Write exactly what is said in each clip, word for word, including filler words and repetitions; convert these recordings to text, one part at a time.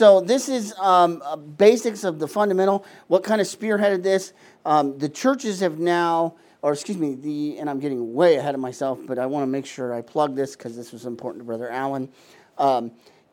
So this is um, uh, basics of the fundamental. What kind of spearheaded this? Um, the churches have now, or excuse me, the and I'm getting way ahead of myself, but I want to make sure I plug this because this was important to Brother Allen. Um,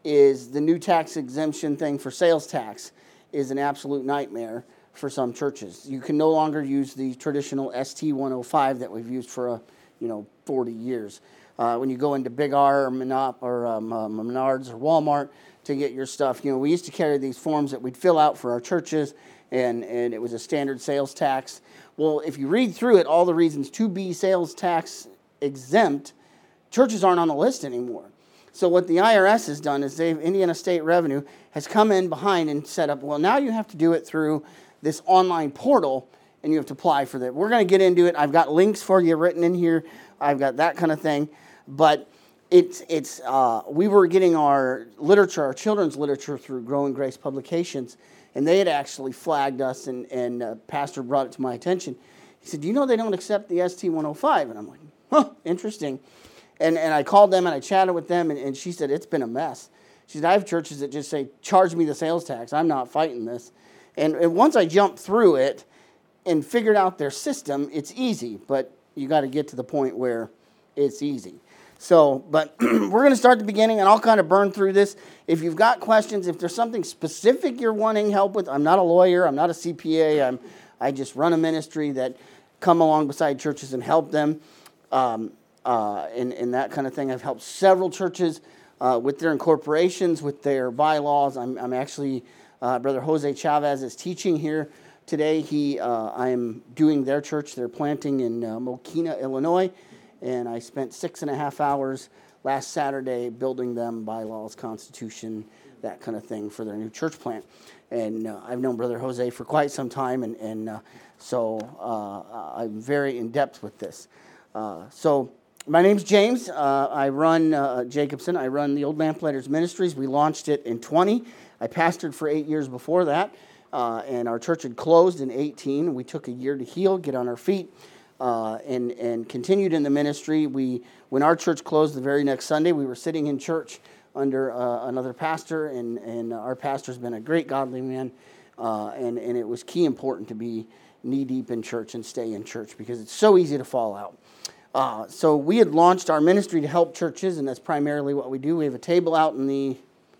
is the new tax exemption thing for sales tax is an absolute nightmare for some churches. You can no longer use the traditional S T one oh five that we've used for a, you know forty years. Uh, when you go into Big R or, Menop, or um, uh, Menards or Walmart to get your stuff, you know, we used to carry these forms that we'd fill out for our churches, and, and it was a standard sales tax. Well, if you read through it, all the reasons to be sales tax exempt, churches aren't on the list anymore. So what the I R S has done is they've, Indiana State Revenue has come in behind and set up, well, now you have to do it through this online portal, and you have to apply for that. We're going to get into it. I've got links for you written in here. I've got that kind of thing. But it's, it's uh, we were getting our literature, our children's literature through Growing Grace Publications, and they had actually flagged us, and, and uh, Pastor brought it to my attention. He said, do you know they don't accept the S T one oh five? And I'm like, huh, interesting. And and I called them, and I chatted with them, and, and she said, it's been a mess. She said, I have churches that just say, charge me the sales tax. I'm not fighting this. And, and once I jumped through it and figured out their system, it's easy, but you got to get to the point where it's easy. So, but we're going to start at the beginning, and I'll kind of burn through this. If you've got questions, if there's something specific you're wanting help with, I'm not a lawyer, I'm not a C P A, I'm, I just run a ministry that come along beside churches and help them, um, uh, and, and that kind of thing. I've helped several churches uh, with their incorporations, with their bylaws. I'm, I'm actually, uh, Brother Jose Chavez is teaching here today. He, uh, I am doing their church. They're planting in uh, Mokina, Illinois. And I spent six and a half hours last Saturday building them bylaws, constitution, that kind of thing for their new church plant. And uh, I've known Brother Jose for quite some time, and, and uh, so uh, I'm very in-depth with this. Uh, so my name's James. Uh, I run uh, Jacobson. I run the Old Man Planters Ministries. We launched it in twenty. I pastored for eight years before that, uh, and our church had closed in eighteen. We took a year to heal, get on our feet. Uh, and, and continued in the ministry. We, when our church closed the very next Sunday, we were sitting in church under uh, another pastor, and, and our pastor's been a great godly man, uh, and, and it was key important to be knee-deep in church and stay in church because it's so easy to fall out. Uh, so we had launched our ministry to help churches, and that's primarily what we do. We have a table out in the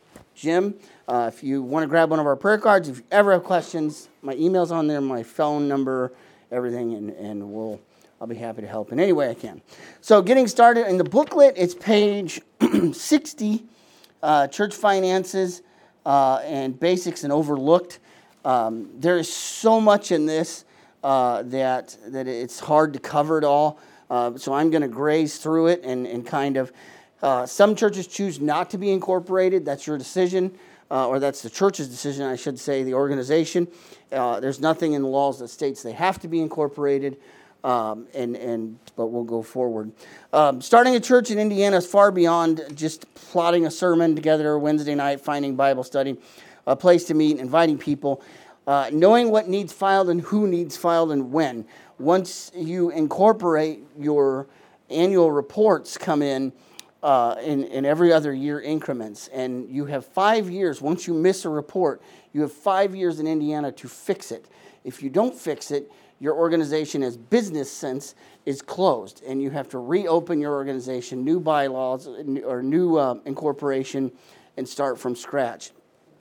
gym. Uh, if you want to grab one of our prayer cards, if you ever have questions, my email's on there, my phone number, everything, and, and we'll I'll be happy to help in any way I can. So getting started, in the booklet, it's page sixty, uh, Church Finances uh, and Basics and Overlooked. Um, there is so much in this uh, that that it's hard to cover it all. Uh, so I'm going to graze through it and, and kind of, uh, some churches choose not to be incorporated. That's your decision, uh, or that's the church's decision, I should say, the organization. Uh, there's nothing in the laws that states they have to be incorporated. Um, and, and but we'll go forward. Um, starting a church in Indiana is far beyond just plotting a sermon together Wednesday night, finding Bible study, a place to meet, inviting people, uh, knowing what needs filed and who needs filed and when. Once you incorporate, your annual reports come in uh, in, in every other year increments, and you have five years. Once you miss a report, you have five years in Indiana to fix it. If you don't fix it, your organization as business sense is closed, and you have to reopen your organization, new bylaws or new uh, incorporation, and start from scratch.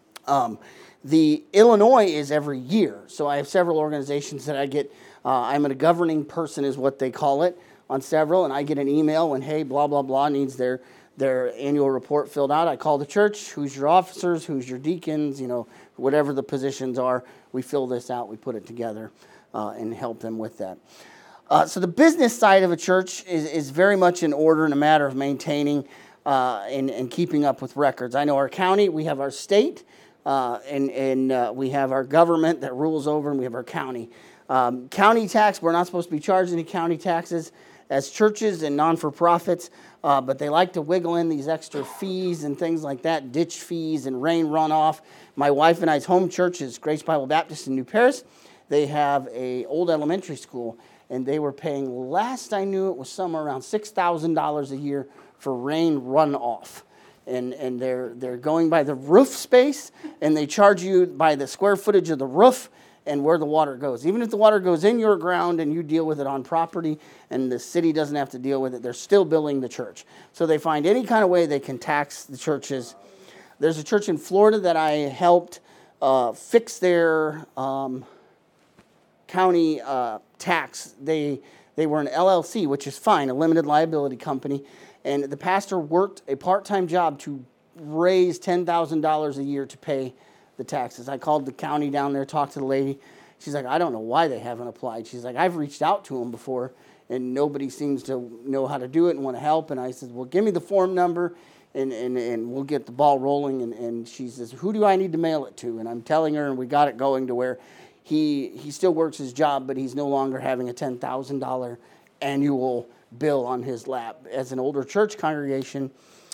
Um, the Illinois is every year, so I have several organizations that I get. Uh, I'm a governing person, is what they call it, on several, and I get an email when, hey, blah blah blah needs their their annual report filled out. I call the church. Who's your officers? Who's your deacons? You know, whatever the positions are, we fill this out. We put it together. Uh, and help them with that. Uh, so the business side of a church is, is very much in order and a matter of maintaining uh, and, and keeping up with records. I know our county, we have our state, uh, and, and uh, we have our government that rules over, and we have our county. Um, county tax, we're not supposed to be charged any county taxes as churches and non-for-profits, uh, but they like to wiggle in these extra fees and things like that, ditch fees and rain runoff. My wife and I's home church is Grace Bible Baptist in New Paris. They have a old elementary school, and they were paying, last I knew, it was somewhere around six thousand dollars a year for rain runoff. and, and they're, they're going by the roof space, and they charge you by the square footage of the roof and where the water goes. Even if the water goes in your ground and you deal with it on property and the city doesn't have to deal with it, they're still billing the church. So they find any kind of way they can tax the churches. There's a church in Florida that I helped uh, fix their um, county uh, tax. They they were an L L C, which is fine, a limited liability company. And the pastor worked a part-time job to raise ten thousand dollars a year to pay the taxes. I called the county down there, talked to the lady. She's like, I don't know why they haven't applied. She's like, I've reached out to them before, and nobody seems to know how to do it and want to help. And I said, well, give me the form number, and, and, and we'll get the ball rolling. And, and she says, who do I need to mail it to? And I'm telling her, and we got it going to where he, he still works his job, but he's no longer having a ten thousand dollars annual bill on his lap as an older church congregation.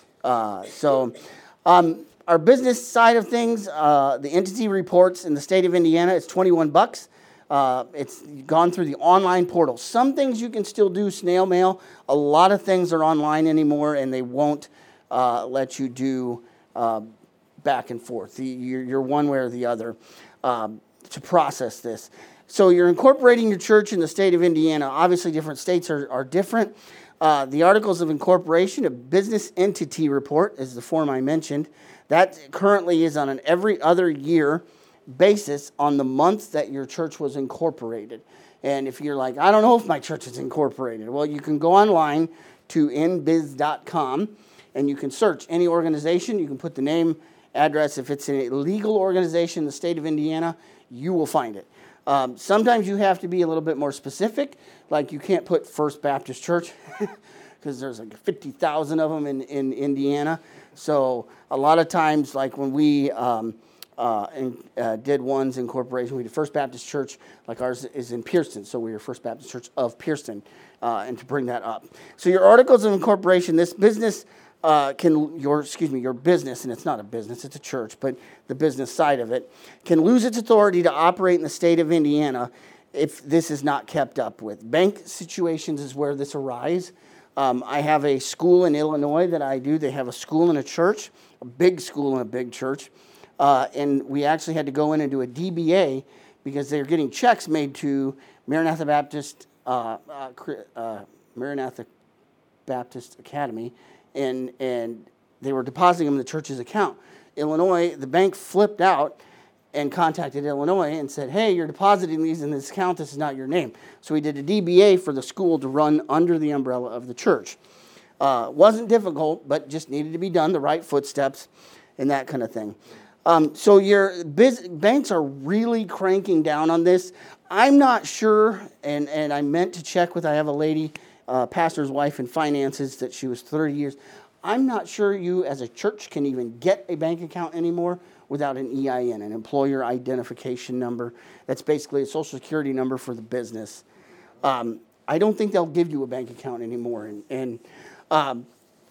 Uh, so... Um, Our business side of things, uh, the entity reports in the state of Indiana, it's twenty-one bucks. Uh, it's gone through the online portal. Some things you can still do snail mail. A lot of things are online anymore, and they won't uh, let you do uh, back and forth. You're, you're one way or the other um, to process this. So you're incorporating your church in the state of Indiana. Obviously, different states are, are different. Uh, the Articles of Incorporation, a business entity report, is the form I mentioned. That currently is on an every other year basis on the month that your church was incorporated. And if you're like, I don't know if my church is incorporated, well, you can go online to n biz dot com and you can search any organization. You can put the name, address. If it's a legal organization in the state of Indiana, you will find it. Um, sometimes you have to be a little bit more specific, like you can't put First Baptist Church because there's like fifty thousand of them in, in Indiana. So a lot of times, like when we um, uh, in, uh, did ones in corporation, we did First Baptist Church, like ours is in Pearson, so we were First Baptist Church of Pearson, uh, and to bring that up. So your articles of incorporation, this business uh, can, your excuse me, your business, and it's not a business, it's a church, but the business side of it, can lose its authority to operate in the state of Indiana if this is not kept up with. Bank situations is where this arises. Um, I have a school in Illinois that I do. They have a school and a church, a big school and a big church. Uh, and we actually had to go in and do a D B A because they're getting checks made to Maranatha Baptist, uh, uh, uh, Maranatha Baptist Academy, and, and they were depositing them in the church's account. Illinois, the bank flipped out and contacted Illinois and said, hey, you're depositing these in this account. This is not your name. So we did a D B A for the school to run under the umbrella of the church. Uh, wasn't difficult, but just needed to be done, the right footsteps and that kind of thing. Um, so your biz- banks are really cranking down on this. I'm not sure, and, and I meant to check with, I have a lady, uh, pastor's wife in finances, that she was thirty years. I'm not sure you as a church can even get a bank account anymore without an E I N, an employer identification number. That's basically a social security number for the business. Um, I don't think they'll give you a bank account anymore. And, and um,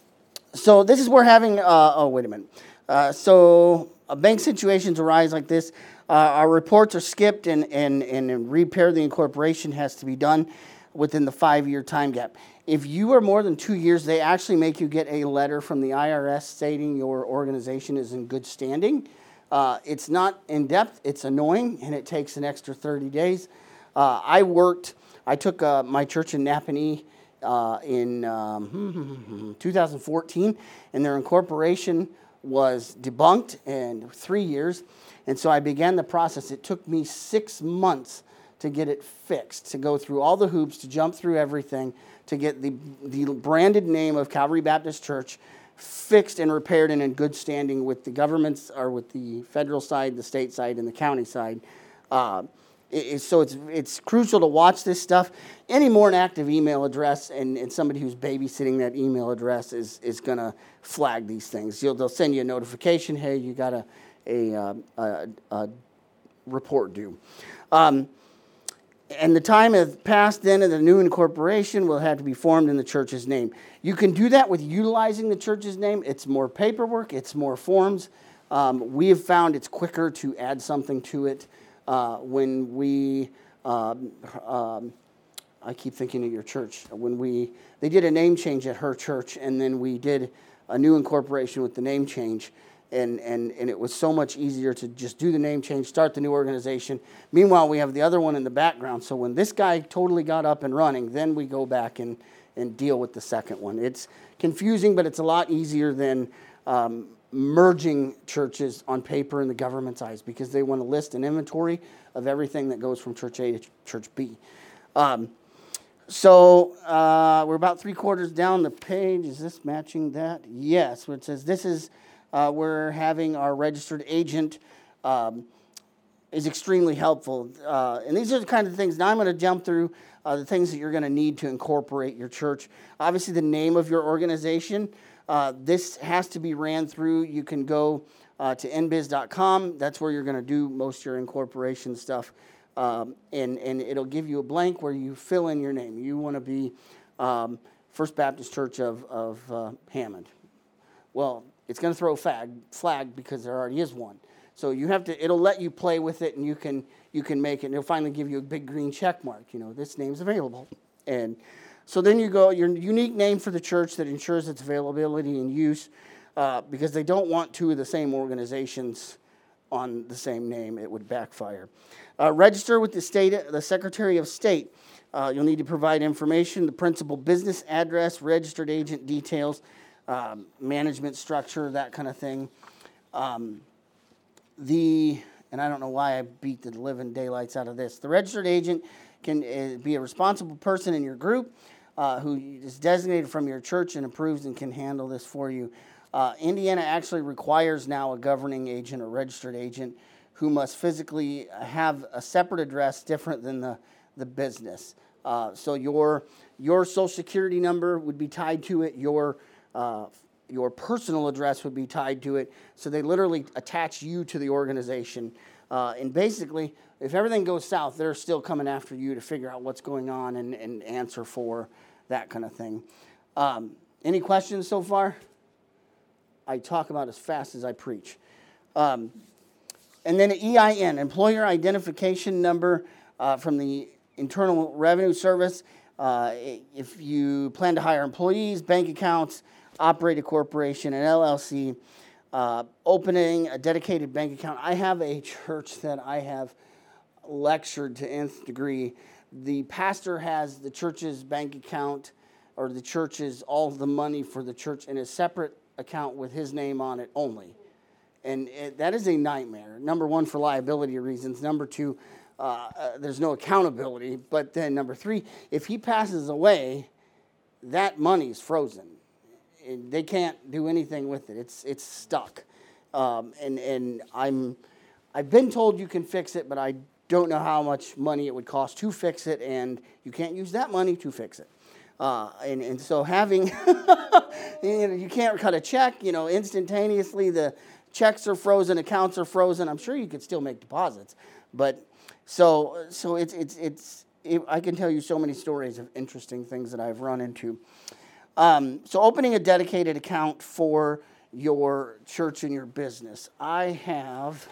so this is where having, uh, oh, wait a minute. Uh, so uh, bank situations arise like this. Uh, our reports are skipped, and, and, and repair the incorporation has to be done within the five-year time gap. If you are more than two years, they actually make you get a letter from the I R S stating your organization is in good standing. Uh, it's not in-depth, it's annoying, and it takes an extra thirty days. Uh, I worked, I took uh, my church in Napanee uh, in um, two thousand fourteen, and their incorporation was debunked in three years. And so I began the process. It took me six months to get it fixed, to go through all the hoops, to jump through everything, to get the, the branded name of Calvary Baptist Church fixed and repaired and in good standing with the governments, or with the federal side, the state side, and the county side. Uh, it, so it's it's crucial to watch this stuff. Any more an active email address, and, and somebody who's babysitting that email address is, is going to flag these things. You'll, they'll send you a notification, hey, you got a, a, uh, a, a report due. Um, And the time has passed then, and the new incorporation will have to be formed in the church's name. You can do that with utilizing the church's name. It's more paperwork. It's more forms. Um, we have found it's quicker to add something to it uh, when we, um, um, I keep thinking of your church, when we, they did a name change at her church, and then we did a new incorporation with the name change. And, and, and it was so much easier to just do the name change, start the new organization. Meanwhile, we have the other one in the background. So when this guy totally got up and running, then we go back and, and deal with the second one. It's confusing, but it's a lot easier than um, merging churches on paper in the government's eyes, because they want to list an inventory of everything that goes from church A to church B. Um, so uh, we're about three quarters down the page. Is this matching that? Yes, where it says this is... Uh, we're having our registered agent um, is extremely helpful. Uh, and these are the kind of things, now I'm going to jump through uh, the things that you're going to need to incorporate your church. Obviously, the name of your organization. Uh, this has to be ran through. You can go uh, to N biz dot com. That's where you're going to do most of your incorporation stuff. Um, and, and it'll give you a blank where you fill in your name. You want to be um, First Baptist Church of, of uh, Hammond. Well, it's going to throw a flag, flag because there already is one. So you have to. It'll let you play with it, and you can you can make it. And it'll finally give you a big green check mark. You know, this name's available. And so then you go your unique name for the church that ensures its availability and use, uh, because they don't want two of the same organizations on the same name. It would backfire. Uh, register with the state, the Secretary of State. Uh, you'll need to provide information, the principal business address, registered agent details. Um, management structure, that kind of thing. Um, the, and I don't know why I beat the living daylights out of this. The registered agent can uh, be a responsible person in your group uh, who is designated from your church and approves and can handle this for you. Uh, Indiana actually requires now a governing agent or registered agent who must physically have a separate address different than the, the business. Uh, so your, your social security number would be tied to it. Your Uh, your personal address would be tied to it. So they literally attach you to the organization. Uh, and basically, if everything goes south, they're still coming after you to figure out what's going on and, and answer for that kind of thing. Um, any questions so far? I talk about as fast as I preach. Um, and then an E I N, Employer Identification Number uh, from the Internal Revenue Service. Uh, if you plan to hire employees, bank accounts, operate a corporation, an L L C, uh, opening a dedicated bank account. I have a church that I have lectured to nth degree. The pastor has the church's bank account, or the church's, all the money for the church in a separate account with his name on it only. And it, that is a nightmare. Number one, for liability reasons. Number two, uh, uh, there's no accountability. But then number three, if he passes away, that money's frozen. They can't do anything with it. It's it's stuck, um, and and I'm I've been told you can fix it, but I don't know how much money it would cost to fix it, and you can't use that money to fix it. Uh, and and so having you know, you can't cut a check, you know, instantaneously. The checks are frozen, accounts are frozen. I'm sure you could still make deposits, but so so it's it's it's it, I can tell you so many stories of interesting things that I've run into. Um, so opening a dedicated account for your church and your business. I have,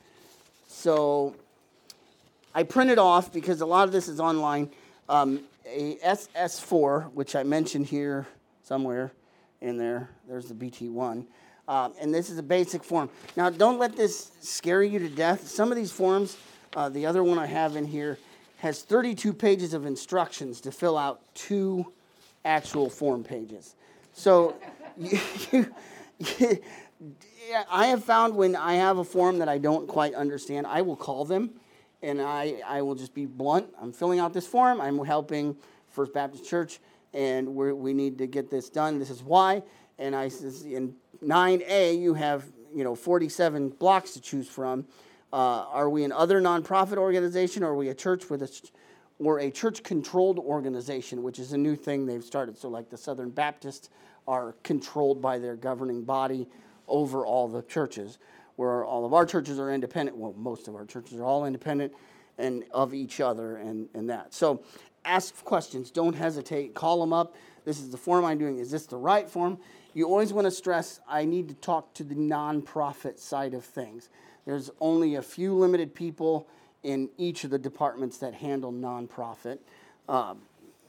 so I printed off, because a lot of this is online, um, a S S four, which I mentioned here somewhere in there. There's the B T one. Um, and this is a basic form. Now, don't let this scare you to death. Some of these forms, uh, the other one I have in here, has thirty-two pages of instructions to fill out two actual form pages. So you, you, you, I have found when I have a form that I don't quite understand, I will call them, and I, I will just be blunt. I'm filling out this form. I'm helping First Baptist Church, and we're, we need to get this done. This is why. And I says in nine A, you have you know forty-seven blocks to choose from. Uh, are we an other nonprofit organization, or are we a church with a or a church-controlled organization, which is a new thing they've started. So like the Southern Baptists are controlled by their governing body over all the churches, where all of our churches are independent. Well, most of our churches are all independent and of each other and, and that. So ask questions. Don't hesitate. Call them up. This is the form I'm doing. Is this the right form? You always want to stress, I need to talk to the nonprofit side of things. There's only a few limited people in each of the departments that handle nonprofit. Um,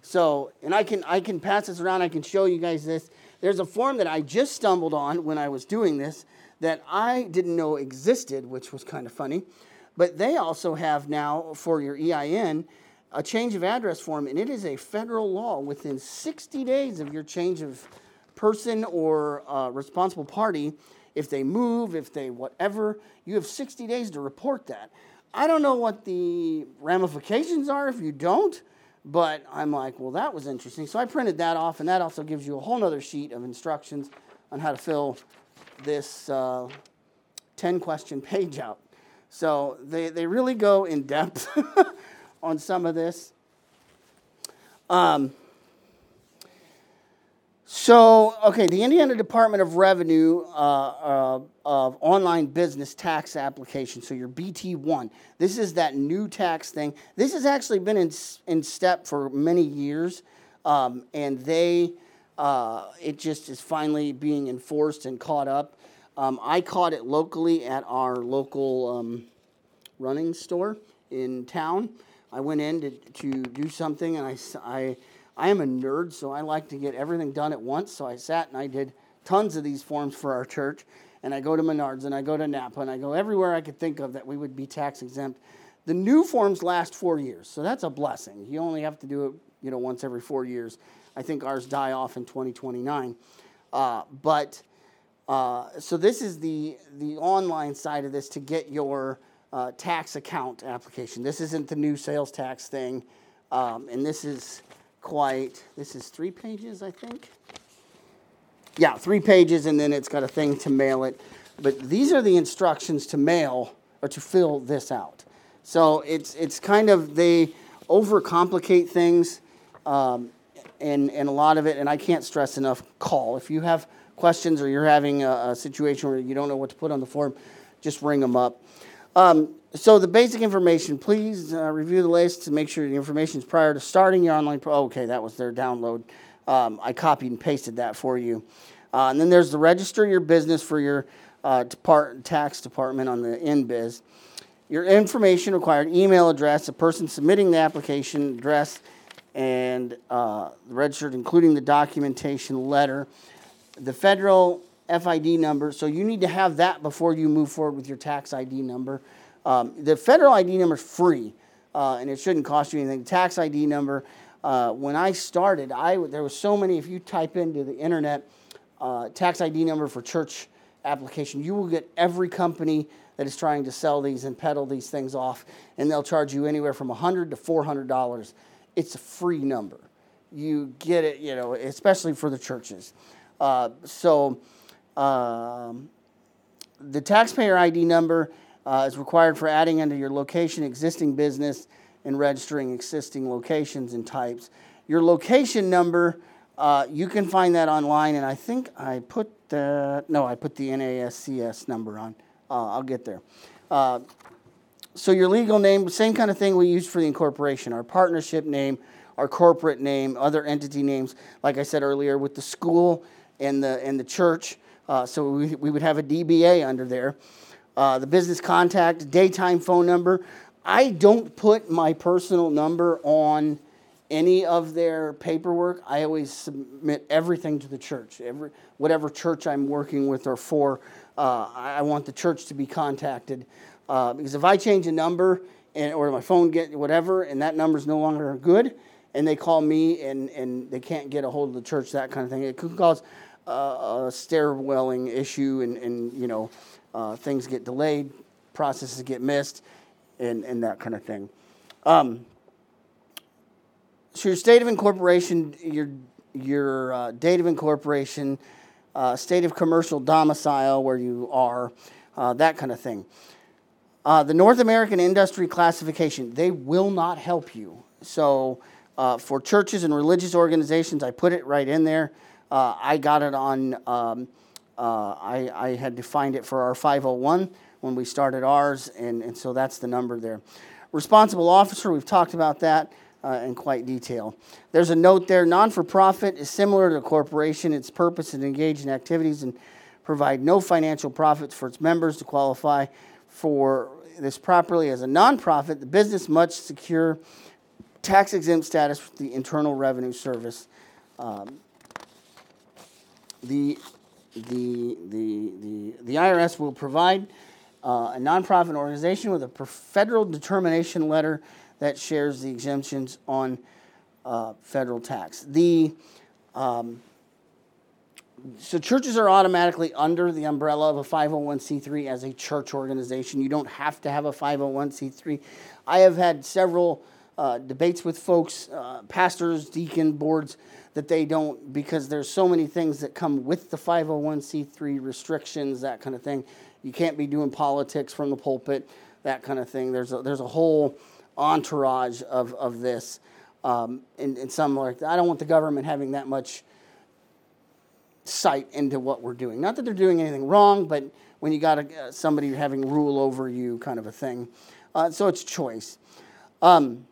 So, and I can I can pass this around. I can show you guys this. There's a form that I just stumbled on when I was doing this that I didn't know existed, which was kind of funny. But they also have now for your E I N a change of address form, and it is a federal law. Within sixty days of your change of person or uh, responsible party, if they move, if they whatever, you have sixty days to report that. I don't know what the ramifications are if you don't, but I'm like, well, that was interesting. So I printed that off, and that also gives you a whole other sheet of instructions on how to fill this uh, ten-question page out. So they, they really go in depth on some of this. Um, so, okay, the Indiana Department of Revenue uh, uh, of online business tax application, so your B T one. This is that new tax thing. This has actually been in, in step for many years, um, and they, uh, it just is finally being enforced and caught up. Um, I caught it locally at our local um, running store in town. I went in to, to do something, and I, I, I am a nerd, so I like to get everything done at once. So I sat and I did tons of these forms for our church, and I go to Menards, and I go to Napa, and I go everywhere I could think of that we would be tax exempt. The new forms last four years, so that's a blessing. You only have to do it, you know, once every four years. I think ours die off in twenty twenty-nine, uh, but. Uh, so this is the, the online side of this to get your uh, tax account application. This isn't the new sales tax thing, um, and this is quite, this is three pages, I think. Yeah, three pages, and then it's got a thing to mail it. But these are the instructions to mail or to fill this out. So it's it's kind of, they overcomplicate things, um, and, and a lot of it, and I can't stress enough, call. If you have questions or you're having a, a situation where you don't know what to put on the form, just ring them up. Um, so the basic information, please uh, review the list to make sure the information is prior to starting your online. Pro- okay, that was their download. Um, I copied and pasted that for you. Uh, and then there's the register your business for your uh, depart- tax department on the N B I Z. Your information required, email address, the person submitting the application address, and uh, registered, including the documentation letter. The federal F I D number, so you need to have that before you move forward with your tax I D number. Um, the federal I D number is free, uh, and it shouldn't cost you anything. The tax I D number, uh, when I started, I there was so many, if you type into the internet, uh, tax I D number for church application, you will get every company that is trying to sell these and peddle these things off, and they'll charge you anywhere from one hundred dollars to four hundred dollars. It's a free number. You get it, you know, especially for the churches. Uh, so um, the taxpayer I D number uh, is required for adding under your location, existing business, and registering existing locations and types. Your location number, uh, you can find that online, and I think I put the, no, I put the N A S C S number on. Uh, I'll get there. Uh, so your legal name, same kind of thing we use for the incorporation, our partnership name, our corporate name, other entity names, like I said earlier, with the school and the and the church, uh, so we, we would have a D B A under there. Uh, the business contact, daytime phone number. I don't put my personal number on any of their paperwork. I always submit everything to the church. Every whatever church I'm working with or for, uh, I want the church to be contacted. Uh, because if I change a number and or my phone get whatever, and that number is no longer good, and they call me and, and they can't get a hold of the church, that kind of thing, it could cause uh, a stairwelling issue, and, and you know, uh, things get delayed, processes get missed, and, and that kind of thing. Um, so your state of incorporation, your, your uh, date of incorporation, uh, state of commercial domicile where you are, uh, that kind of thing. Uh, the North American Industry Classification, they will not help you. So uh, for churches and religious organizations, I put it right in there. Uh, I got it on, um, uh, I, I had defined it for our five oh one when we started ours, and, and so that's the number there. Responsible officer, we've talked about that uh, in quite detail. There's a note there, non-for-profit is similar to a corporation. Its purpose is to engage in activities and provide no financial profits for its members. To qualify for this properly as a nonprofit, the business must secure tax exempt status with the Internal Revenue Service. Um, the, the, the, the, the I R S will provide uh, a nonprofit organization with a federal determination letter that shares the exemptions on uh, federal tax. The um, So churches are automatically under the umbrella of a five oh one c three as a church organization. You don't have to have a five oh one c three. I have had several uh, debates with folks, uh, pastors, deacon boards, that they don't, because there's so many things that come with the five oh one c three restrictions, that kind of thing. You can't be doing politics from the pulpit, that kind of thing. There's a, there's a whole entourage of, of this. Um, and, and some like, I don't want the government having that much sight into what we're doing. Not that they're doing anything wrong, but when you got a, uh, somebody having rule over you, kind of a thing. Uh, so it's choice. Um,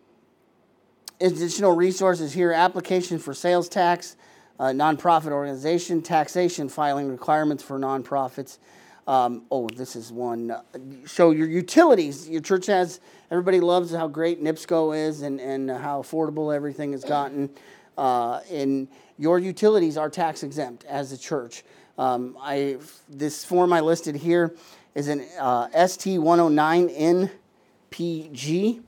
additional resources here: application for sales tax, uh, nonprofit organization, taxation filing requirements for nonprofits. Um, oh, this is one. So your utilities, your church has, everybody loves how great NIPSCO is and, and how affordable everything has gotten. Uh, and your utilities are tax exempt as a church. Um, I this form I listed here is an uh, S T one oh nine N P G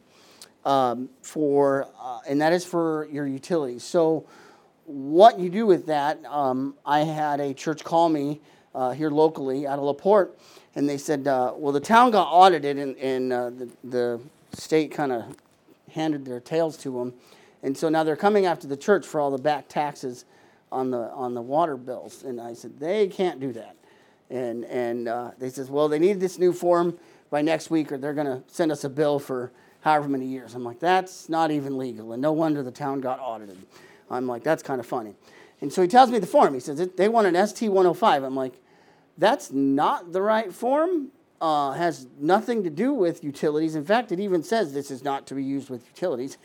um, for, uh, and that is for your utilities. So what you do with that, um, I had a church call me uh, here locally out of LaPorte, and they said, uh, well, the town got audited, and, and uh, the, the state kind of handed their tails to them. And so now they're coming after the church for all the back taxes on the on the water bills. And I said, they can't do that. And and uh, they says, well, they need this new form by next week, or they're going to send us a bill for however many years. I'm like, that's not even legal. And no wonder the town got audited. I'm like, that's kind of funny. And so he tells me the form. He says, they want an S T one oh five. I'm like, that's not the right form. Uh, has nothing to do with utilities. In fact, it even says this is not to be used with utilities.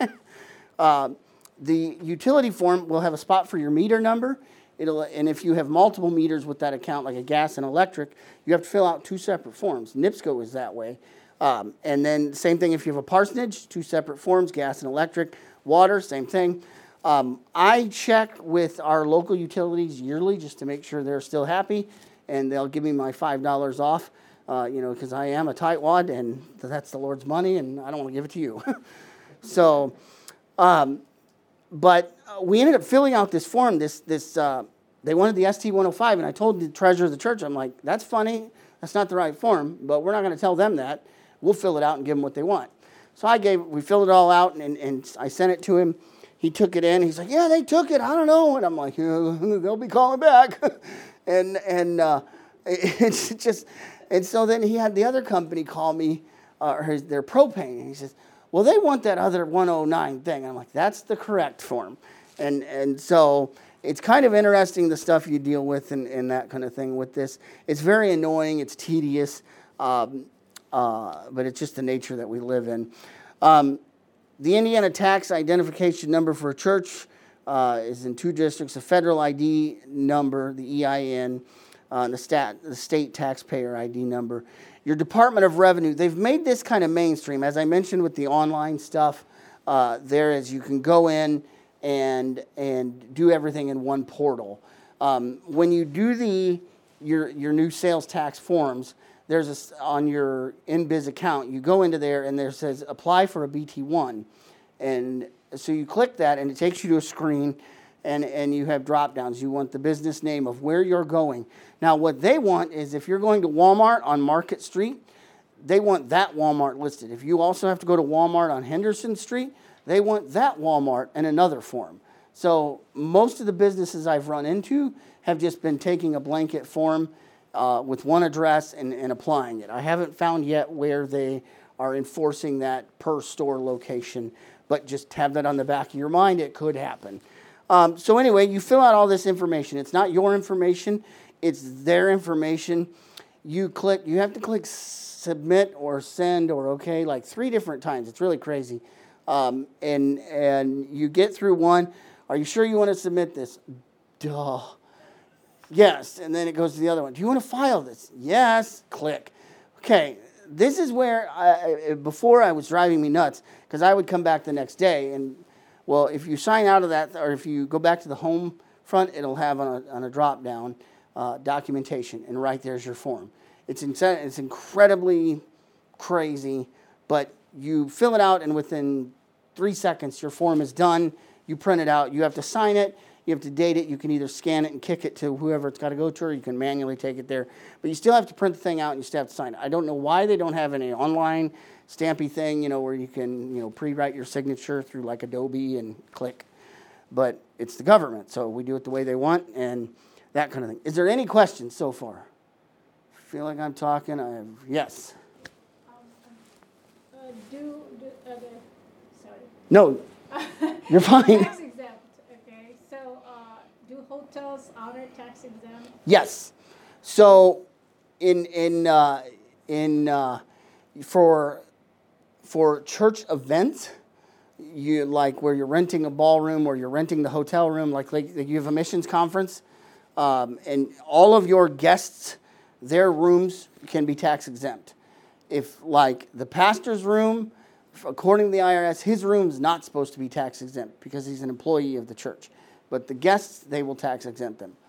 Uh, the utility form will have a spot for your meter number. It'll, and if you have multiple meters with that account, like a gas and electric, you have to fill out two separate forms. NIPSCO is that way. Um, and then same thing if you have a parsonage, two separate forms, gas and electric. Water, same thing. Um, I check with our local utilities yearly just to make sure they're still happy, and they'll give me my five dollars off, uh, you know, because I am a tightwad, and that's the Lord's money, and I don't want to give it to you. so... Um, but uh, we ended up filling out this form. This, this, uh, they wanted the S T one oh five, and I told the treasurer of the church, I'm like, that's funny. That's not the right form, but we're not going to tell them that. We'll fill it out and give them what they want. So I gave, we filled it all out, and, and I sent it to him. He took it in. He's like, yeah, they took it. I don't know. And I'm like, yeah, they'll be calling back. and and uh, it's just, and so then he had the other company call me, uh, his, their propane, and he says, well, they want that other one oh nine thing. I'm like, that's the correct form. And and so it's kind of interesting, the stuff you deal with and, and that kind of thing with this. It's very annoying. It's tedious. Um, uh, but it's just the nature that we live in. Um, the Indiana tax identification number for a church uh, is in two districts. A federal I D number, the E I N, uh, and the, stat, the state taxpayer I D number. Your Department of Revenue, they've made this kind of mainstream. As I mentioned with the online stuff, uh, there is you can go in and and do everything in one portal. Um, when you do the your your new sales tax forms, there's a, on your InBiz account, you go into there and there says apply for a B T one. And so you click that and it takes you to a screen, and, and you have drop downs. You want the business name of where you're going. Now what they want is if you're going to Walmart on Market Street, they want that Walmart listed. If you also have to go to Walmart on Henderson Street, they want that Walmart in another form. So most of the businesses I've run into have just been taking a blanket form uh, with one address and, and applying it. I haven't found yet where they are enforcing that per store location, but just have that on the back of your mind. It could happen. Um, so anyway, you fill out all this information. It's not your information. It's their information. You click. You have to click submit or send or okay like three different times. It's really crazy. Um, and and you get through one. Are you sure you want to submit this? Duh. Yes. And then it goes to the other one. Do you want to file this? Yes. Click. Okay. This is where, I, before I was driving me nuts, because I would come back the next day, and Well, if you sign out of that, or if you go back to the home front, it'll have on a, on a drop down uh, documentation, and right there's your form. It's in, it's incredibly crazy, but you fill it out, and within three seconds, your form is done. You print it out. You have to sign it. You have to date it. You can either scan it and kick it to whoever it's got to go to, or you can manually take it there. But you still have to print the thing out, and you still have to sign it. I don't know why they don't have any online stampy thing, you know, where you can, you know, pre-write your signature through like Adobe and click. But it's the government, so we do it the way they want, and that kind of thing. Is there any questions so far? Feel like I'm talking? I have, yes. Um, uh, do, do uh, sorry. No, you're fine. Tax exempt, okay. So uh, do hotels honor tax exempt? Yes. So in in uh, in uh, for for church events, you like where you're renting a ballroom or you're renting the hotel room, like, like you have a missions conference, um, and all of your guests, their rooms can be tax exempt. If like the pastor's room, according to the I R S, his room's not supposed to be tax exempt because he's an employee of the church. But the guests, they will tax exempt them.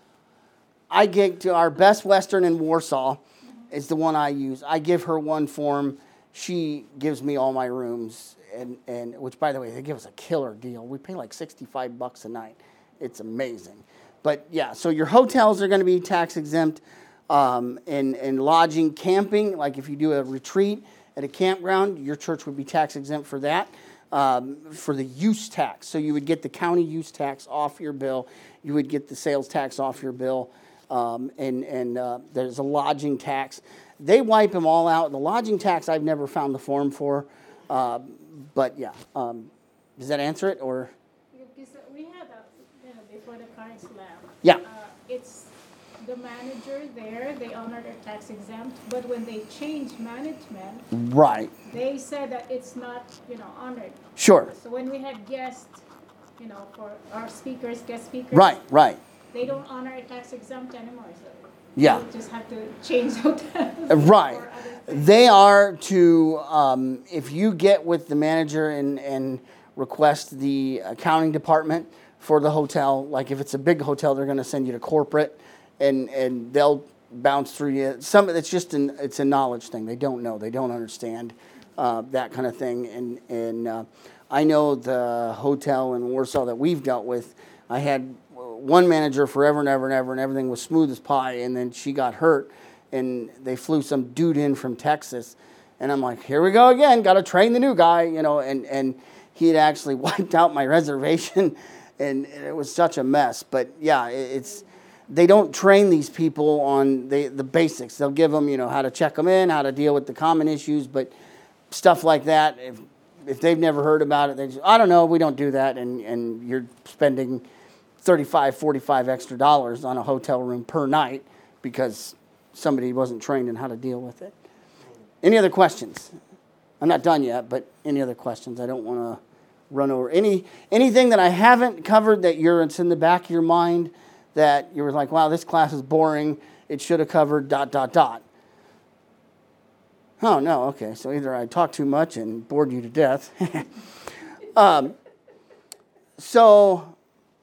I get to our Best Western in Warsaw is the one I use. I give her one form. She gives me all my rooms, and, and which, by the way, they give us a killer deal. We pay like sixty-five bucks a night. It's amazing. But yeah, so your hotels are going to be tax exempt, um, and, and lodging, camping, like if you do a retreat at a campground, your church would be tax exempt for that, um, for the use tax. So you would get the county use tax off your bill. You would get the sales tax off your bill, um, and, and uh, there's a lodging tax. They wipe them all out. The lodging tax, I've never found the form for. Uh, but, yeah. Um, does that answer it? Or Because we had a, you know, before the car slam. Yeah. Uh, it's the manager there, they honor their tax exempt. But when they change management, right. they said that it's not, you know, honored. Sure. So when we had guests, you know, for our speakers, guest speakers. Right, right. They don't honor a tax exempt anymore. So Yeah. we just have to change hotels. Right. or other things. They are to, um, if you get with the manager and, and request the accounting department for the hotel, like if it's a big hotel, they're going to send you to corporate, and, and they'll bounce through you. Some it's just an it's a knowledge thing. They don't know. They don't understand uh, that kind of thing. And and uh, I know the hotel in Warsaw that we've dealt with. I had one manager forever and ever and ever, and everything was smooth as pie. And then she got hurt, and they flew some dude in from Texas, and I'm like, here we go again. Got to train the new guy, you know. And and he had actually wiped out my reservation, and it was such a mess. But yeah, it's. They don't train these people on the, the basics. They'll give them, you know, how to check them in, how to deal with the common issues, but stuff like that, if if they've never heard about it, they just, I don't know, we don't do that, and, and you're spending thirty-five, forty-five extra dollars on a hotel room per night because somebody wasn't trained in how to deal with it. Any other questions? I'm not done yet, but any other questions? I don't want to run over. Any anything that I haven't covered that you're, it's in the back of your mind, that you were like, wow, this class is boring. It should have covered dot, dot, dot. Oh, no, okay. So either I talked too much and bored you to death. um, so,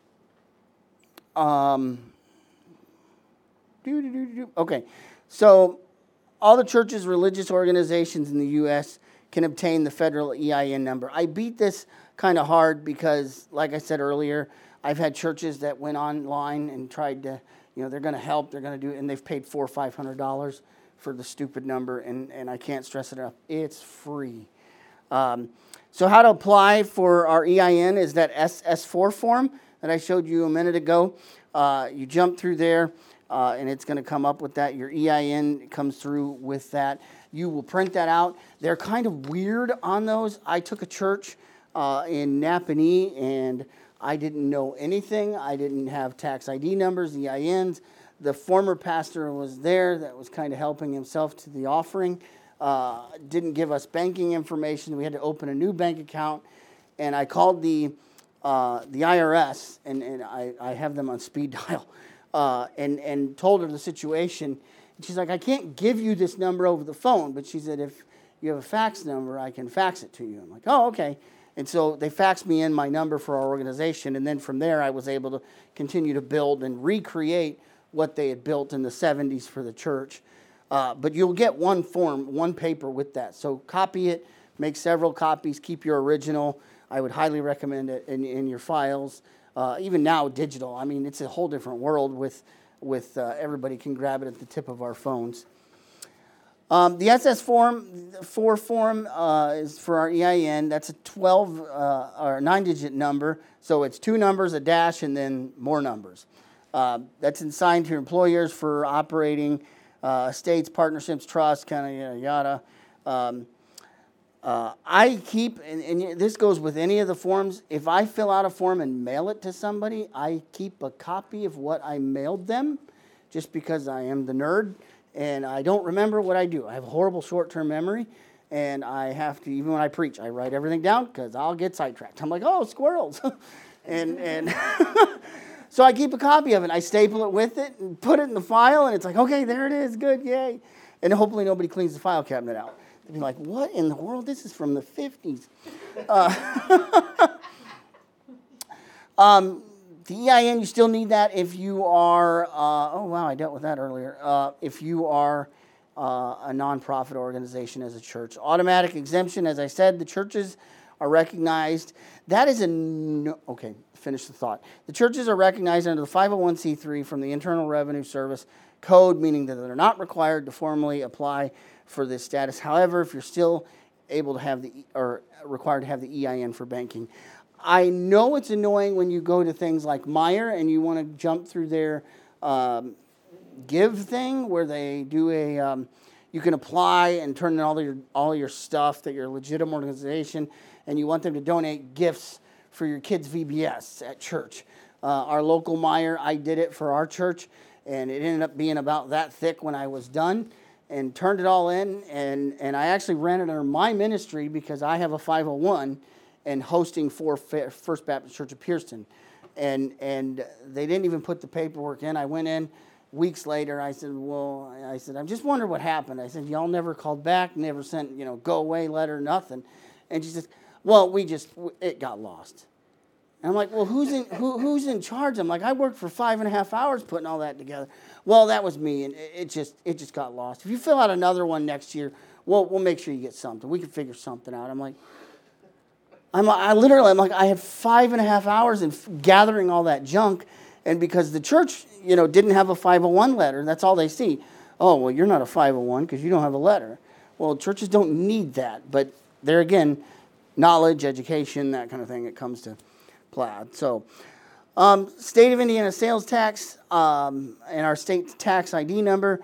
um, doo, doo, doo, doo. okay. So all the churches, religious organizations in the U S can obtain the federal E I N number. I beat this kind of hard because, like I said earlier, I've had churches that went online and tried to, you know, they're going to help, they're going to do it, and they've paid four or five hundred dollars for the stupid number, and, and I can't stress it enough. It's free. Um, so how to apply for our E I N is that S S four form that I showed you a minute ago. Uh, you jump through there, uh, and it's going to come up with that. Your E I N comes through with that. You will print that out. They're kind of weird on those. I took a church uh, in Napanee, and I didn't know anything. I didn't have tax I D numbers, E I Ns. The former pastor was there that was kind of helping himself to the offering. Uh, didn't give us banking information. We had to open a new bank account. And I called the uh, the I R S, and, and I, I have them on speed dial, uh, and, and told her the situation. And she's like, I can't give you this number over the phone. But she said, if you have a fax number, I can fax it to you. I'm like, oh, okay. And so they faxed me in my number for our organization, and then from there I was able to continue to build and recreate what they had built in the seventies for the church. Uh, but you'll get one form, one paper with that. So copy it, make several copies, keep your original. I would highly recommend it in, in your files. Uh, even now, digital. I mean, it's a whole different world with, with uh, everybody can grab it at the tip of our phones. Um, the S S form, four form uh, is for our E I N. That's a twelve uh, or nine-digit number. So it's two numbers, a dash, and then more numbers. Uh, that's assigned to employers for operating uh, estates, partnerships, trusts, kind of yada yada. Um, uh, I keep, and, and this goes with any of the forms. If I fill out a form and mail it to somebody, I keep a copy of what I mailed them, just because I am the nerd. And I don't remember what I do. I have a horrible short-term memory, and I have to, even when I preach, I write everything down because I'll get sidetracked. I'm like, oh, squirrels. and and so I keep a copy of it. I staple it with it and put it in the file, and it's like, okay, there it is, good, yay. And hopefully nobody cleans the file cabinet out. They'll be like, what in the world? This is from the fifties. Uh, um, The E I N, you still need that if you are, uh, oh, wow, I dealt with that earlier. Uh, if you are uh, a nonprofit organization as a church. Automatic exemption, as I said, the churches are recognized. That is a, no, okay, finish the thought. The churches are recognized under the five oh one c three from the Internal Revenue Service Code, meaning that they're not required to formally apply for this status. However, if you're still able to have the, or required to have the E I N for banking. I know it's annoying when you go to things like Meijer and you want to jump through their um, give thing where they do a, um, you can apply and turn in all your all your stuff that you're a legitimate organization, and you want them to donate gifts for your kids' V B S at church. Uh, our local Meijer, I did it for our church, and it ended up being about that thick when I was done, and turned it all in, and, and I actually ran it under my ministry because I have a five oh one, and hosting for First Baptist Church of Pearston. And and they didn't even put the paperwork in. I went in weeks later. I said, well, I said, I'm just wondering what happened. I said, y'all never called back, never sent, you know, go away letter, nothing. And she says, well, we just, it got lost. And I'm like, well, who's in who, who's in charge? I'm like, I worked for five and a half hours putting all that together. Well, that was me, and it, it just it just got lost. If you fill out another one next year, we'll, we'll make sure you get something. We can figure something out. I'm like, I'm, I literally, I'm like, I had five and a half hours in gathering all that junk, and because the church, you know, didn't have a five oh one letter, that's all they see. Oh, well, you're not a five oh one because you don't have a letter. Well, churches don't need that, but there again, knowledge, education, that kind of thing, it comes to plaid. So, um, state of Indiana sales tax um, and our state tax I D number.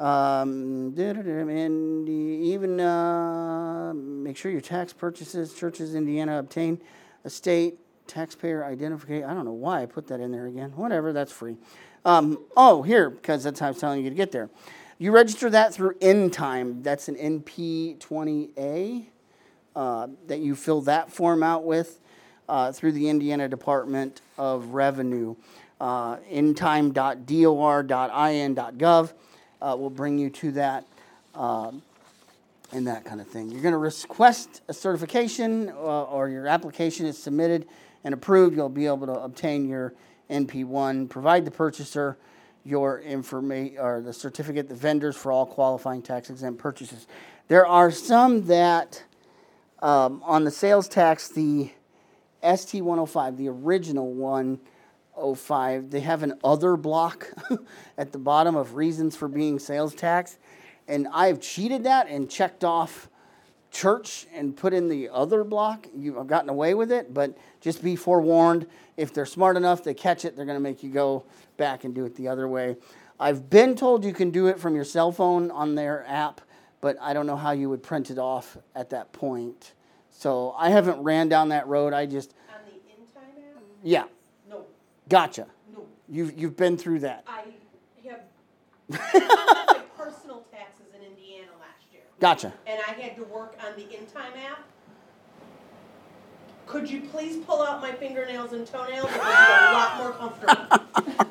Um, and even uh, make sure your tax purchases, churches, Indiana, obtain a state taxpayer identification. I don't know why I put that in there again. Whatever, that's free. Um, oh, here, because that's how I was telling you to get there. You register that through InTime. That's an N P twenty A uh, that you fill that form out with uh, through the Indiana Department of Revenue. Uh, intime dot dor dot in dot gov. Uh, will bring you to that um, and that kind of thing. You're going to request a certification uh, or your application is submitted and approved. You'll be able to obtain your N P one. Provide the purchaser your information or the certificate, the vendors for all qualifying tax exempt purchases. There are some that um, on the sales tax, the S T one oh five, the original one, oh five, they have an other block at the bottom of reasons for being sales tax. And I've cheated that and checked off church and put in the other block. You've gotten away with it, but just be forewarned. If they're smart enough to catch it, they're going to make you go back and do it the other way. I've been told you can do it from your cell phone on their app, but I don't know how you would print it off at that point. So I haven't ran down that road. I just... On the InTime app? Yeah. No. Gotcha. No. You've you've been through that. I have my personal taxes in Indiana last year. Gotcha. And I had to work on the InTime app. Could you please pull out my fingernails and toenails? It would be a lot more comfortable.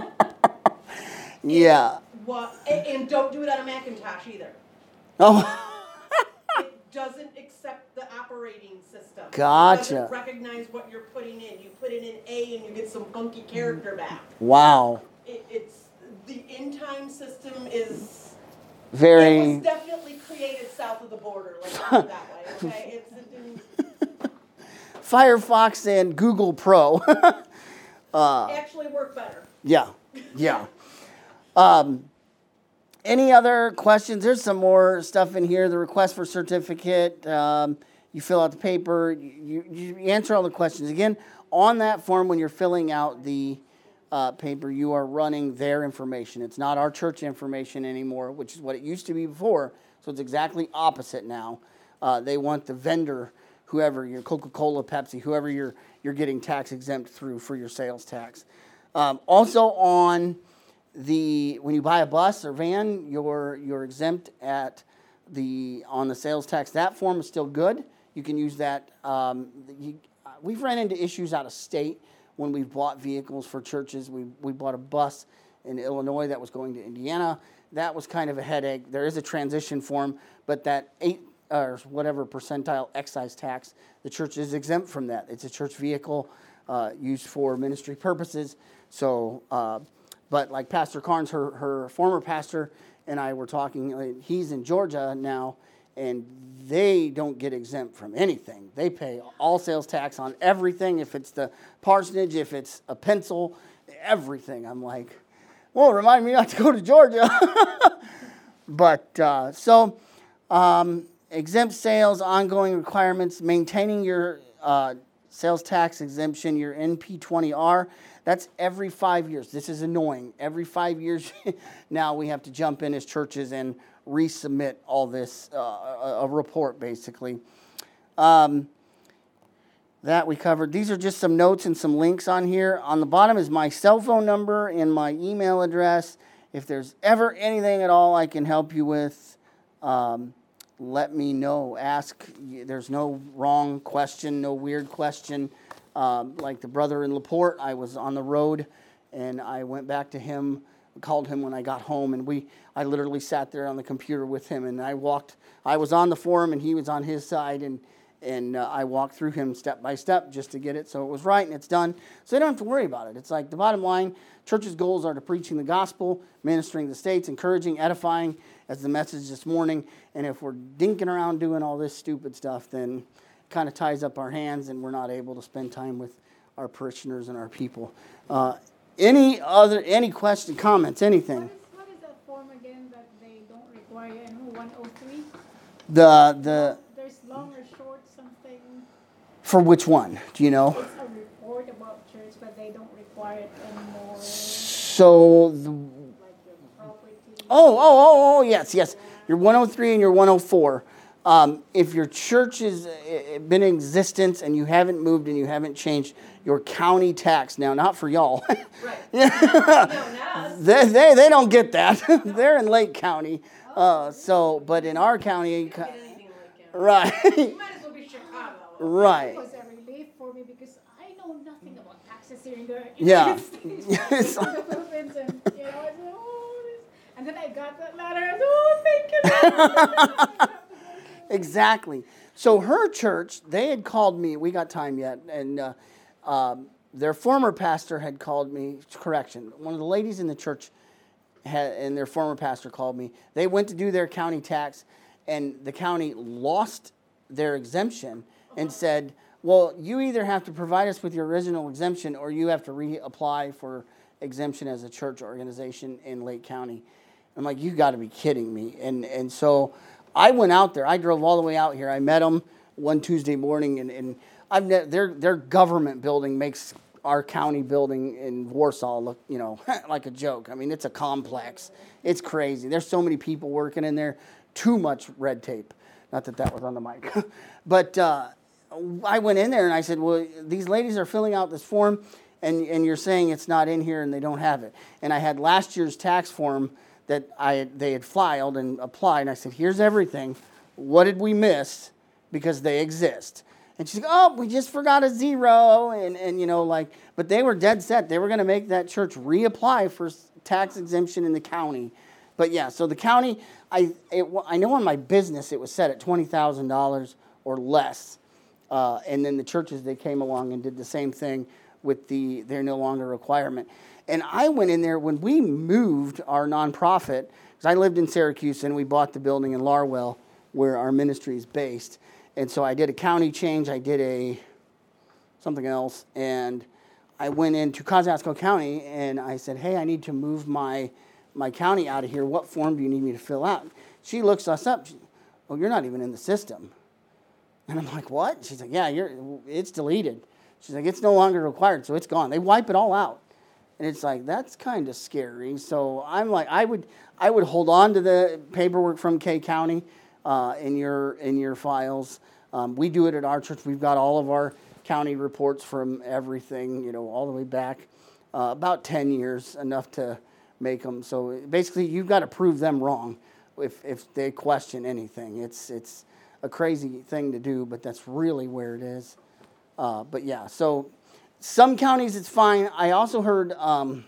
Yeah. What? And, and don't do it on a Macintosh either. Oh. It doesn't doesn't accept the operating system. Gotcha. It doesn't recognize what you're putting in. You put in an A and you get some funky character back. Wow. It, it's the in-time system is Very. It was definitely created south of the border, let's put it that way. Okay, it's it didn't Firefox and Google Pro. uh, actually work better. yeah, yeah. Um, any other questions? There's some more stuff in here. The request for certificate. Um, you fill out the paper. You, you, you answer all the questions. Again, on that form, when you're filling out the uh, paper, you are running their information. It's not our church information anymore, which is what it used to be before. So it's exactly opposite now. Uh, they want the vendor, whoever, your Coca-Cola, Pepsi, whoever you're you're getting tax exempt through for your sales tax. Um, also on the when you buy a bus or van, you're you're exempt at the on the sales tax. That form is still good. You can use that. Um, you, we've run into issues out of state when we've bought vehicles for churches. We we bought a bus in Illinois that was going to Indiana. That was kind of a headache. There is a transition form, but that eight or whatever percentile excise tax, the church is exempt from that. It's a church vehicle uh, used for ministry purposes. So, uh, but like Pastor Carnes, her, her former pastor, and I were talking, he's in Georgia now, and they don't get exempt from anything. They pay all sales tax on everything. If it's the parsonage, if it's a pencil, everything. I'm like, well, remind me not to go to Georgia. But, uh, so, um, exempt sales, ongoing requirements, maintaining your uh, sales tax exemption, your N P twenty R. That's every five years. This is annoying. Every five years now we have to jump in as churches and resubmit all this, uh, a, a report basically. Um, that we covered. These are just some notes and some links on here. On the bottom is my cell phone number and my email address. If there's ever anything at all I can help you with, um, let me know. Ask. There's no wrong question, no weird question. Um, like the brother in LaPorte, I was on the road, and I went back to him, called him when I got home, and we. I literally sat there on the computer with him, and I walked. I was on the forum, and he was on his side, and and uh, I walked through him step by step just to get it so it was right and it's done. So they don't have to worry about it. It's like the bottom line, church's goals are to preaching the gospel, ministering the states, encouraging, edifying, as the message this morning. And if we're dinking around doing all this stupid stuff, then it kind of ties up our hands and we're not able to spend time with our parishioners and our people. Uh, any other, any question, comments, anything? What is, what is that form again that they don't require? I know one oh three? The, the, There's long or short something. for which one? Do you know? It's a report about church, but they don't require it anymore. So, the, Like your property. Oh, oh, oh, oh, yes, yes. You're one oh three and you're one oh four. Um, if your church has been in existence and you haven't moved and you haven't changed your county tax, now, not for y'all. Right. Yeah. No, not us. they, they, they don't get that. They're in Lake County. Uh, so, but in our county, Get anything like that. right, You might as well be Chicago. right. It was a relief for me because I know nothing about taxes here in the Yeah. United States. It's In the Philippines, and you know, I said, oh, this. And then I got that letter. I said, oh, thank you. Exactly. So her church, they had called me. We got time yet, and uh, um, their former pastor had called me. Correction, one of the ladies in the church had, and their former pastor called me. They went to do their county tax, and the county lost their exemption and said, "Well, you either have to provide us with your original exemption, or you have to reapply for exemption as a church organization in Lake County." I'm like, "You got to be kidding me!" And and so I went out there. I drove all the way out here. I met them one Tuesday morning, and, and I've ne- their their government building makes our county building in Warsaw look, you know, like a joke. I mean, it's a complex. It's crazy. There's so many people working in there. Too much red tape. Not that that was on the mic, but uh, I went in there and I said, "Well, these ladies are filling out this form, and and you're saying it's not in here and they don't have it." And I had last year's tax form that I they had filed and applied. And I said, "Here's everything. What did we miss? Because they exist." And she's like, "Oh, we just forgot a zero." And, and you know, like, but they were dead set. They were going to make that church reapply for tax exemption in the county. but yeah, so the county, I it, I know on my business it was set at twenty thousand dollars or less, uh, and then the churches, they came along and did the same thing with the they're no longer requirement. And I went in there when we moved our nonprofit, because I lived in Syracuse and we bought the building in Larwell where our ministry is based. And so I did a county change, I did a something else, and I went into Kosciuszko County and I said, hey, I need to move my my county out of here. What form do you need me to fill out? She looks us up. She, oh, you're not even in the system. And I'm like, what? She's like, yeah, you're. It's deleted. She's like, it's no longer required, so it's gone. They wipe it all out. And it's like, that's kind of scary. So I'm like, I would I would hold on to the paperwork from K County uh, in your in your files. Um, we do it at our church. We've got all of our county reports from everything, you know, all the way back uh, about ten years, enough to make them. So basically, you've got to prove them wrong if if they question anything. It's it's a crazy thing to do, but that's really where it is. Uh, but yeah, so some counties it's fine. I also heard um,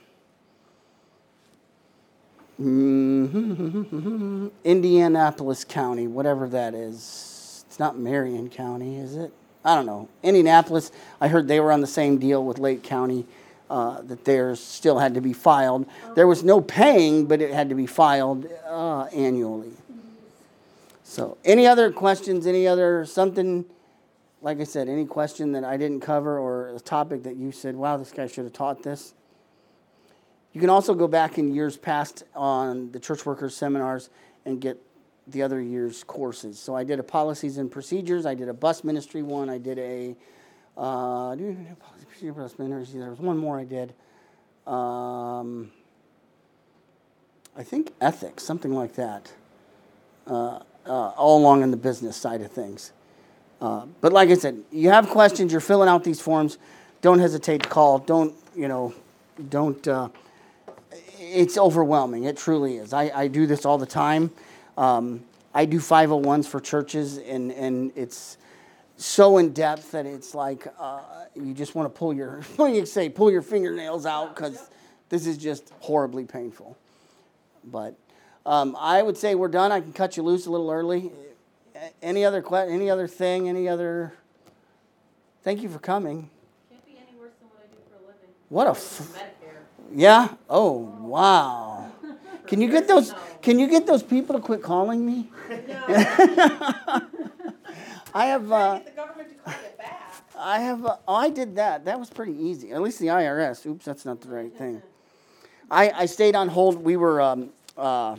Indianapolis County, whatever that is. It's not Marion County, is it? I don't know. Indianapolis, I heard they were on the same deal with Lake County, uh, that theirs still had to be filed. There was no paying, but it had to be filed uh, annually. So any other questions, any other something, like I said, any question that I didn't cover or a topic that you said, wow, this guy should have taught this? You can also go back in years past on the church workers seminars and get the other year's courses. So I did a policies and procedures. I did a bus ministry one. I did a uh, bus ministry. There was one more I did. Um, I think ethics, something like that. Uh, uh, all along in the business side of things. Uh, but like I said, you have questions. You're filling out these forms. Don't hesitate to call. Don't you know? Don't. Uh, it's overwhelming. It truly is. I, I do this all the time. Um, I do five oh ones for churches, and, and it's so in depth that it's like uh, you just want to pull your, what do you say, pull your fingernails out, because this is just horribly painful. But um, I would say we're done. I can cut you loose a little early. Any other que- any other thing? Any other? Thank you for coming. Can't be any worse than what I do for a living. What a f- yeah. Oh wow. Can you get those? Can you get those people to quit calling me? No. I have. Uh, Get the government to call it back. I have. Uh, oh, I did that. That was pretty easy. At least the I R S. Oops, that's not the right thing. I, I stayed on hold. We were um, uh,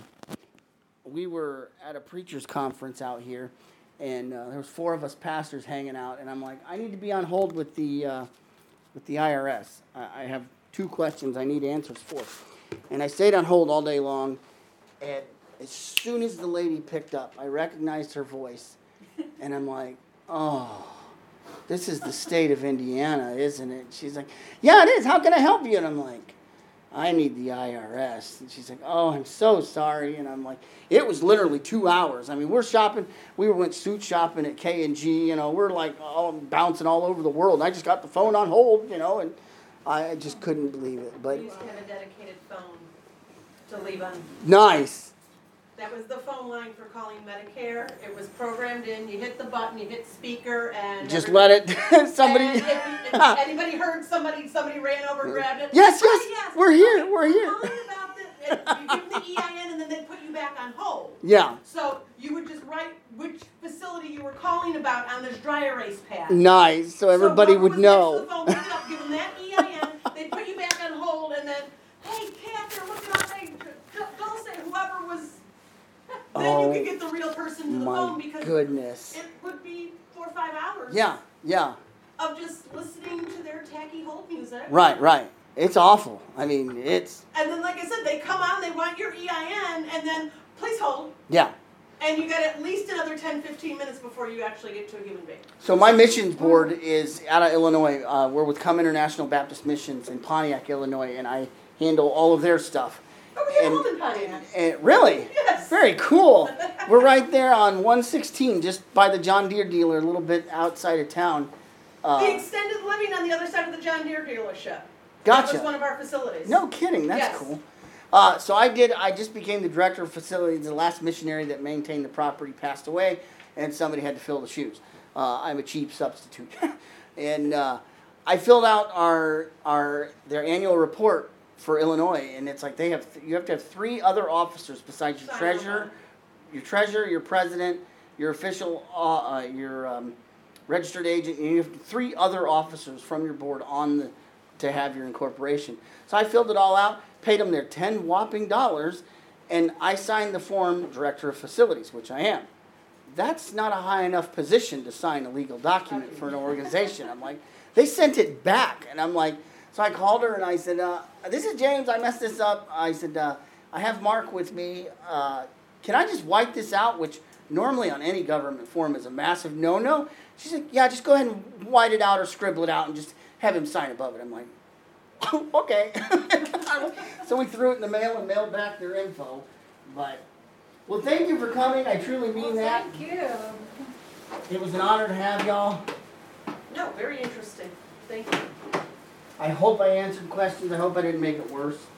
we were at a preachers conference out here, and uh, there was four of us pastors hanging out. And I'm like, I need to be on hold with the uh, with the I R S. I, I have two questions I need answers for. And I stayed on hold all day long, and as soon as the lady picked up, I recognized her voice, and I'm like, oh, this is the state of Indiana, isn't it? She's like, yeah, it is. How can I help you? And I'm like, I need the I R S. And she's like, oh, I'm so sorry. And I'm like, it was literally two hours. I mean, we're shopping. We went suit shopping at K and G. You know, we're like all bouncing all over the world. And I just got the phone on hold, you know, and I just couldn't believe it. But We used to have a dedicated phone to leave on. nice. That was the phone line for calling Medicare. It was programmed in. You hit the button, you hit speaker, and Just let it. Somebody. And if, if anybody heard somebody, somebody ran over, grabbed it. Yes, "Hi, yes, we're here, we're I'm here." calling about this. And you give them the E I N, and then they put you back on hold. Yeah. So you would just write which facility you were calling about on this dry erase pad. Nice. So everybody so would was know. Next to the phone, pick it up, give them that E I N. They put you back on hold, and then, hey, Kath, they're looking up. Hey, Dulce, whoever was. Then Oh, you could get the real person to the my phone because goodness. it would be four or five hours. Yeah, yeah. Of just listening to their tacky hold music. Right, right. It's awful. I mean, it's And then, like I said, they come on, they want your E I N, and then please hold. yeah. And you got at least another ten, fifteen minutes before you actually get to a human being. So my missions board is out of Illinois. Uh, we're with Come International Baptist Missions in Pontiac, Illinois, and I handle all of their stuff. Oh, we have And- hold in Pontiac. And really? Yes. Very cool. We're right there on one sixteen, just by the John Deere dealer, a little bit outside of town. Uh, The extended living on the other side of the John Deere dealership. That Gotcha. was one of our facilities. No kidding. That's Yes. cool. Uh, so I did, I just became the director of facilities. The last missionary that maintained the property passed away, and somebody had to fill the shoes. Uh, I'm a cheap substitute. and uh, I filled out our, our, their annual report for Illinois, and it's like they have, you have to have three other officers besides your Sign treasurer, on. your treasurer, your president, your official, uh, uh, your um, registered agent, and you have three other officers from your board on the, to have your incorporation. So I filled it all out, paid them their ten whopping dollars, and I signed the form, director of facilities, which I am. That's not a high enough position to sign a legal document for an organization. I'm like, they sent it back, and I'm like, so I called her and I said, uh, this is James, I messed this up. I said, uh, I have Mark with me. Uh, can I just wipe this out, which normally on any government form is a massive no-no. She said, yeah, just go ahead and white it out or scribble it out and just have him sign above it. I'm like, okay. So we threw it in the mail and mailed back their info. But, well, thank you for coming. I truly mean Well, that. thank you. It was an honor to have y'all. No, very interesting. Thank you. I hope I answered questions. I hope I didn't make it worse.